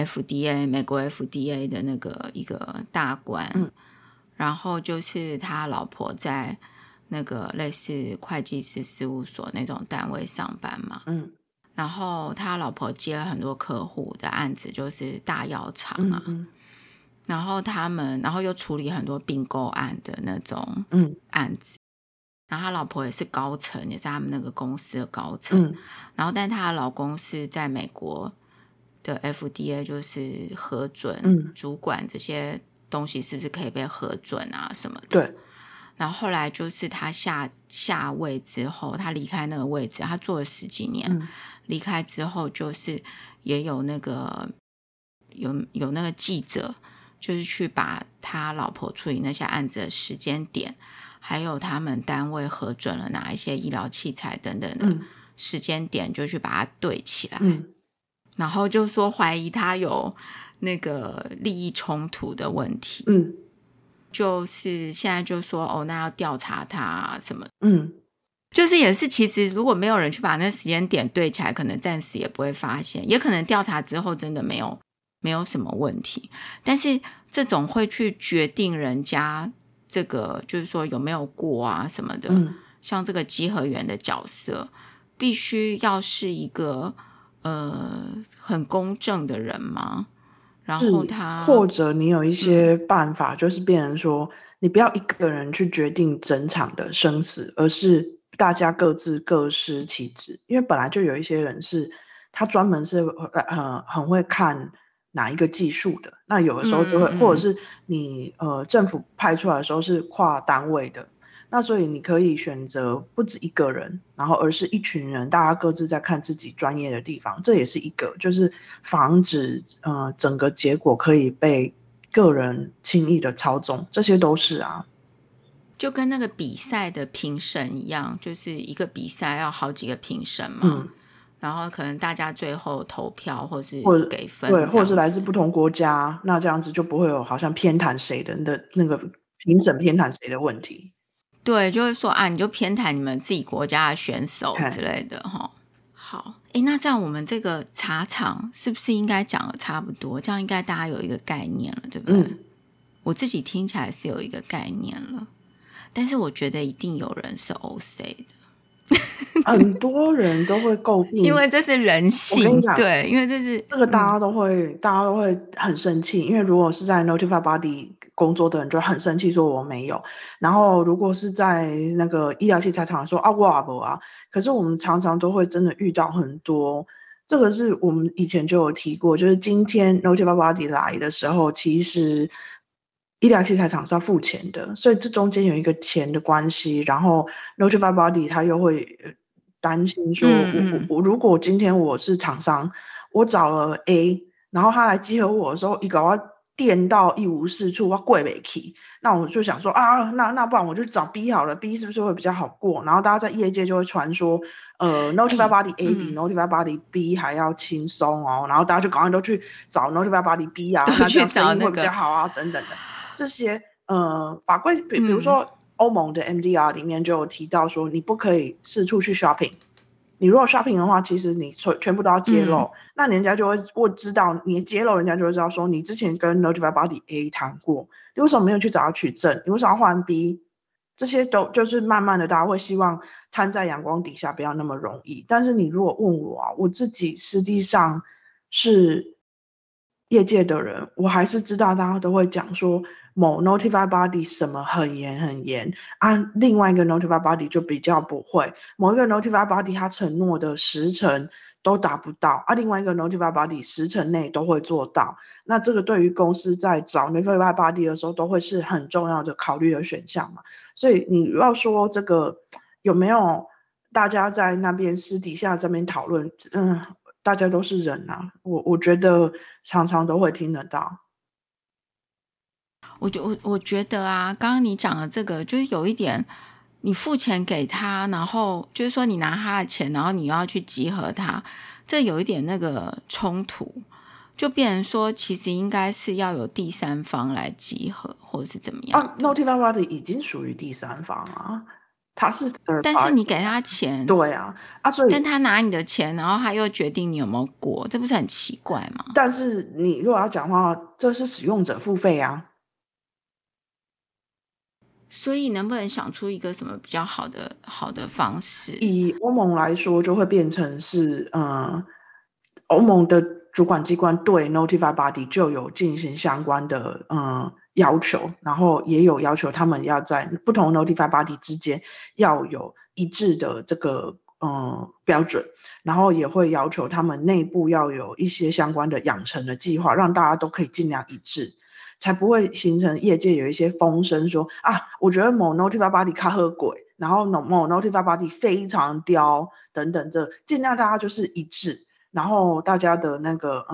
FDA 美国 FDA 的那个一个大官，然后就是他老婆在那个类似会计师事务所那种单位上班嘛，然后他老婆接了很多客户的案子，就是大药厂啊，然后又处理很多并购案的那种案子，然后他老婆也是高层，也是他们那个公司的高层，然后但他的老公是在美国的 FDA 就是核准主管这些东西是不是可以被核准啊什么的。 对。 然后后来就是他下位之后，他离开那个位置，他做了10几年，离开之后就是也有那个有那个记者，就是去把他老婆处理那些案子的时间点，还有他们单位核准了哪一些医疗器材等等的时间点，就去把它对起来，然后就说怀疑他有那个利益冲突的问题，就是现在就说那要调查他什么，就是也是其实如果没有人去把那时间点对起来，可能暂时也不会发现，也可能调查之后真的没有什么问题，但是这种会去决定人家这个就是说有没有过啊什么的，像这个稽核员的角色必须要是一个很公正的人吗？然后或者你有一些办法，就是变成说你不要一个人去决定整场的生死，而是大家各司其职。因为本来就有一些人是他专门是很会看哪一个技术的，那有的时候就会或者是你政府派出来的时候是跨单位的，那所以你可以选择不止一个人，然后而是一群人，大家各自在看自己专业的地方，这也是一个就是防止整个结果可以被个人轻易的操纵，这些都是啊。 就跟那个比赛的评审一样，就是一个比赛要好几个评审嘛，然后可能大家最后投票或是给分， 对，或者是来自不同国家，那这样子就不会有好像偏袒谁的那个评审偏袒谁的问题。 对，就会说你就偏袒你们自己国家的选手之类的齁。好，那这样我们这个茶厂是不是应该讲的差不多？这样应该大家有一个概念了，对不对？我自己听起来是有一个概念了，但是我觉得一定有人是 OC 的。 很多人都会诟病， 因为这是人性，对，因为这个大家都会很生气，因为如果是在 Notify Body 工作的人就很生气说我没有，然后如果是在那个医疗器材厂说我没啊，可是我们常常都会真的遇到很多，这个是我们以前就有提过，就是今天 Notify Body 来的时候，其实医疗器材厂是要付钱的，所以这中间有一个钱的关系，然后 Notify Body 它又会担心说，我如果今天我是厂商，我找了 A， 然后他来稽核我的时候，一搞我电到一无是处，我过不去，那我就想说啊，那不然我就找 B 好了 ，B 是不是会比较好过？然后大家在业界就会传说，Notify Body A 比 Notify Body B 还要轻松哦，然后大家就赶快都去找 Notify Body B 啊，那这样生意会比较好啊，等等的这些法规，比如说欧盟的 MDR 里面就有提到说，你不可以四处去 shopping。你如果 shopping 的话，其实你全部都要揭露，那人家就会知道你揭露，人家就会知道说你之前跟 Notify Body A 谈过，你为什么没有去找他取证？你为什么要换 B？ 这些都就是慢慢的，大家会希望摊在阳光底下，不要那么容易。但是你如果问我啊，我自己实际上是业界的人，我还是知道大家都会讲说某 Notify Body 什么很严很严啊，另外一个 Notify Body 就比较不会，某一个 Notify Body 他承诺的时程都达不到啊，另外一个 Notify Body 时程内都会做到，那这个对于公司在找 Notify Body 的时候都会是很重要的考虑的选项嘛。所以你要说这个有没有大家在那边私底下这边讨论，大家都是人啊，我觉得常常都会听得到。 我觉得啊，刚刚你讲的这个就是有一点，你付钱给他，然后就是说你拿他的钱，然后你又要去集合他，这有一点那个冲突，就变成说其实应该是要有第三方来集合，或者是怎么样。 Notify Body 已经属于第三方啊，他是 third party， 但是你给他钱， 对啊，所以但他拿你的钱，然后他又决定你有没有过，这不是很奇怪吗？ 但是你如果要讲话，这是使用者付费啊。 所以能不能想出一个什么比较好的方式？ 以欧盟来说，就会变成是欧盟的主管机关对 Notify Body 就有进行相关的要求，然后也有要求他们要在不同 Notify Body 之间要有一致的这个标准，然后也会要求他们内部要有一些相关的养成的计划，让大家都可以尽量一致。才不会形成业界有一些风声说啊，我觉得某 Notify Body 卡喝鬼，然后某 Notify Body 非常刁等等，这尽量大家就是一致，然后大家的那个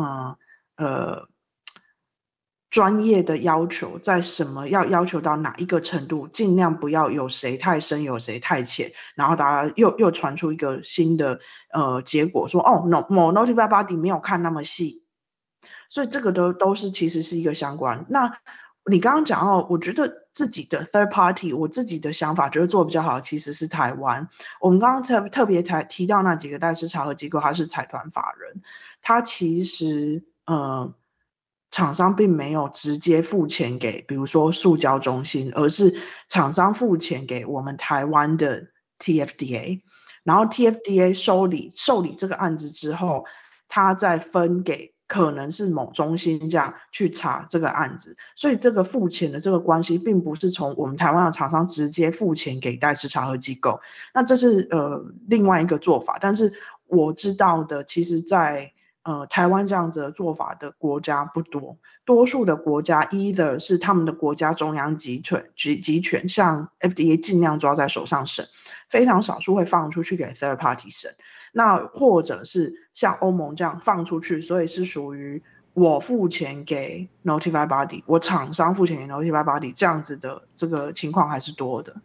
专业的要求在什么要求到哪一个程度，尽量不要有谁太深有谁太浅，然后大家又传出一个新的结果说某 Notify Body 没有看那么细。所以这个都是其实是一个相关。那你刚刚讲到，我觉得自己的 third party， 我自己的想法觉得做比较好，其实是台湾。我们刚刚特别提到那几个代持查核机构，它是财团法人，它其实厂商并没有直接付钱给，比如说塑胶中心，而是厂商付钱给我们台湾的 TFDA， 然后 TFDA 受理这个案子之后，他再分给可能是某中心这样去查这个案子，所以这个付钱的这个关系并不是从我们台湾的厂商直接付钱给代持查核机构，那这是另外一个做法。但是我知道的，其实在台湾这样子的做法的国家不多，多数的国家 either 是他们的国家中央集权，像 FDA 尽量抓在手上审，非常少数会放出去给 third party 审。那或者是像欧盟这样放出去，所以是属于我付钱给 Notify Body， 我厂商付钱给 Notify Body 这样子的这个情况还是多的。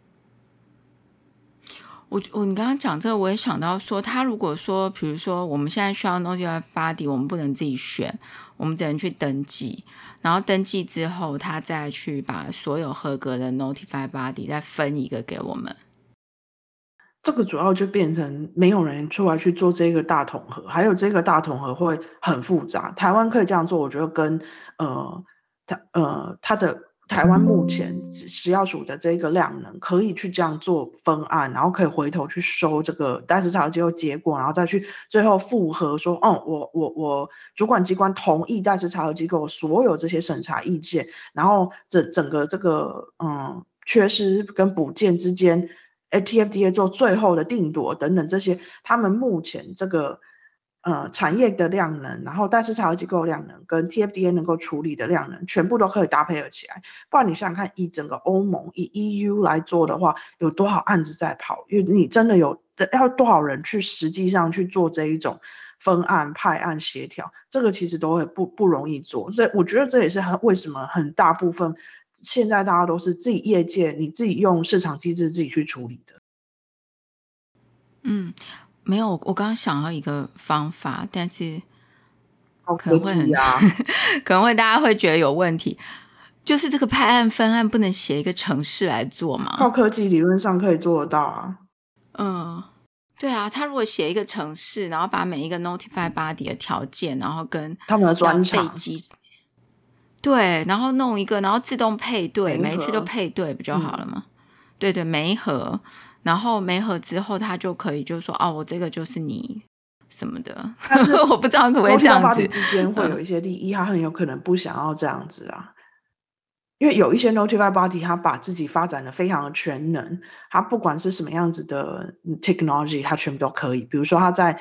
你刚刚讲这个，我也想到说，他如果说，比如说我们现在需要 Notify Body， 我们不能自己选，我们只能去登记，然后登记之后，他再去把所有合格的 Notify Body 再分一个给我们。 这个主要就变成没有人出来去做这个大统合，还有这个大统合会很复杂。台湾可以这样做，我觉得跟它的台湾目前食药署的这个量能可以去这样做分案，然后可以回头去收这个代持查核机构结果，然后再去最后复核说，我主管机关同意代持查核机构所有这些审查意见，然后整个这个缺失跟补件之间。TFDA 做最后的定夺等等这些，他们目前这个产业的量能，然后但是查核机构量能跟 TFDA 能够处理的量能全部都可以搭配起来。不然你想想看，以整个欧盟以 EU 来做的话，有多少案子在跑？因为你真的要多少人去实际上去做这一种分案派案协调，这个其实都会不容易做。所以我觉得这也是为什么很大部分现在大家都是自己业界你自己用市场机制自己去处理的。 没有，我刚刚想到一个方法，但是可能会可能会大家会觉得有问题，就是这个派案分案不能写一个程式来做吗？ 靠科技理论上可以做得到啊。 对啊，他如果写一个程式，然后把每一个 notify body 的条件，然后跟他们的专长对，然后弄一个，然后自动配对，每一次都配对不就好了吗？对对，媒合，然后媒合之后他就可以就说我这个就是你什么的。但是我不知道可不可以这样子， notify body 之间会有一些利益，他很有可能不想要这样子啊。因为有一些 notify body 他把自己发展的非常的全能，他不管是什么样子的 technology 他全部都可以。比如说他在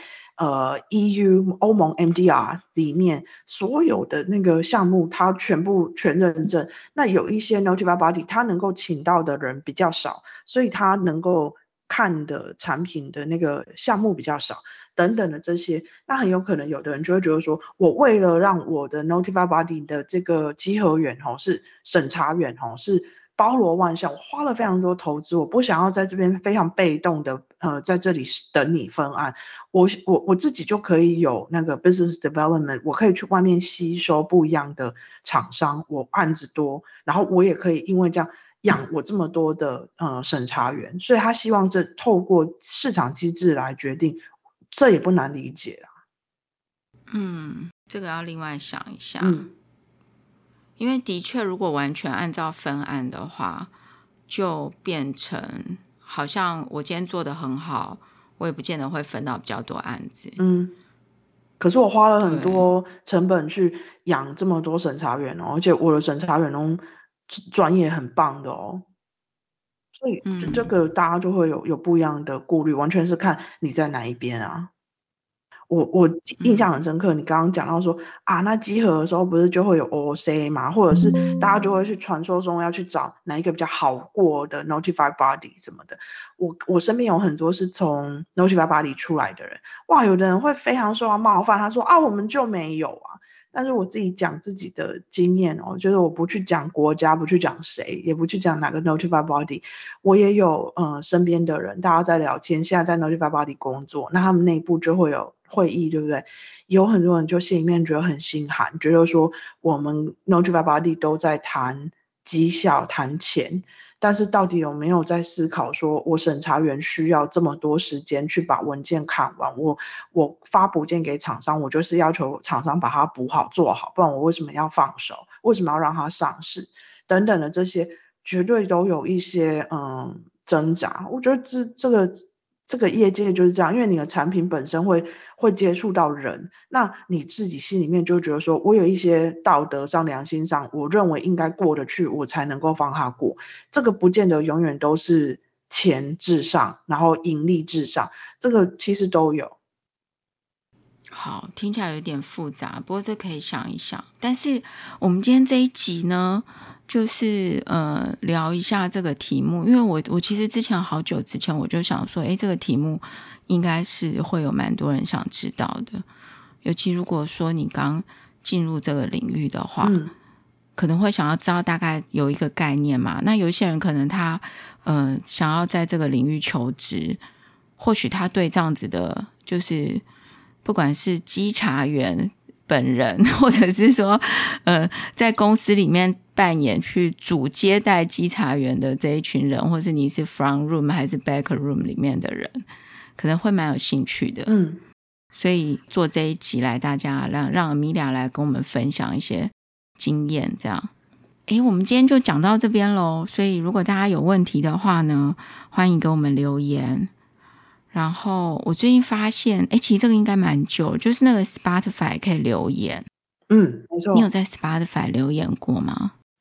EU 欧盟 MDR 里面所有的那个项目他全认证。那有一些 notify body 他能够请到的人比较少，所以他能够看的产品的那个项目比较少等等的这些，那很有可能有的人就会觉得说，我为了让我的 notify body 的这个稽核员是审查员是包罗万象，我花了非常多投资，我不想要在这边非常被动的在这里等你分案，我自己就可以有那个 business development， 我可以去外面吸收不一样的厂商，我案子多，然后我也可以因为这样养我这么多的审查员，所以他希望这透过市场机制来决定，这也不难理解啦。 这个要另外想一下。因为的确如果完全按照分案的话，就变成好像我今天做得很好，我也不见得会分到比较多案子。 可是我花了很多成本去养这么多审查员而且我的审查员专业很棒的所以这个大家就会有不一样的顾虑，完全是看你在哪一边啊。我印象很深刻，你刚刚讲到说那稽核的时候不是就会有 OOC 嘛，或者是大家就会去传说中要去找哪一个比较好过的 notify body 什么的。我身边有很多是从 notify body 出来的人，哇，有的人会非常受到冒犯，他说我们就没有啊。但是我自己讲自己的经验就是我不去讲国家，不去讲谁，也不去讲哪个 notify body， 我也有身边的人，大家在聊天，现在在 notify body 工作，那他们内部就会有会议，对不对？有很多人就心里面觉得很心寒，觉得说我们 notify body 都在谈绩效谈钱，但是到底有没有在思考说我审查员需要这么多时间去把文件看完，我发补件给厂商，我就是要求厂商把它补好做好，不然我为什么要放手，为什么要让它上市等等的，这些绝对都有一些挣扎。我觉得这个业界就是这样，因为你的产品本身会接触到人，那你自己心里面就觉得说我有一些道德上良心上我认为应该过得去，我才能够放它过，这个不见得永远都是钱至上然后盈利至上，这个其实都有。 好，听起来有点复杂，不过这可以想一想。但是我们今天这一集呢，就是聊一下这个题目，因为我其实之前好久之前我就想说，这个题目应该是会有蛮多人想知道的，尤其如果说你刚进入这个领域的话，可能会想要知道大概有一个概念嘛。那有一些人可能他想要在这个领域求职，或许他对这样子的，就是不管是稽查员本人，或者是说在公司里面扮演去主接待稽查员的这一群人，或是你是 front room 还是 back room 里面的人，可能会蛮有兴趣的。所以做这一集来大家让Amelia来跟我们分享一些经验这样。我们今天就讲到这边咯，所以如果大家有问题的话呢，欢迎给我们留言。然后我最近发现其实这个应该蛮久，就是那个 Spotify 可以留言。 没错。 你有在 Spotify 留言过吗？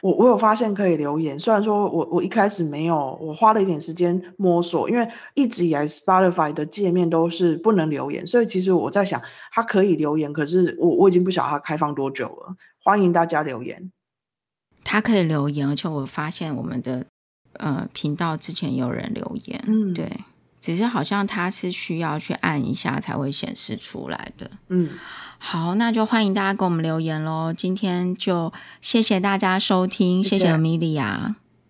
我有发现可以留言，虽然说我一开始没有，我花了一点时间摸索，因为一直以来 Spotify 的界面都是不能留言，所以其实我在想它可以留言，可是我已经不晓得它开放多久了，欢迎大家留言。 它可以留言，而且我发现我们的频道之前有人留言，对，只是好像它是需要去按一下才会显示出来的。好，那就欢迎大家给我们留言咯。今天就谢谢大家收听，谢谢Amelia。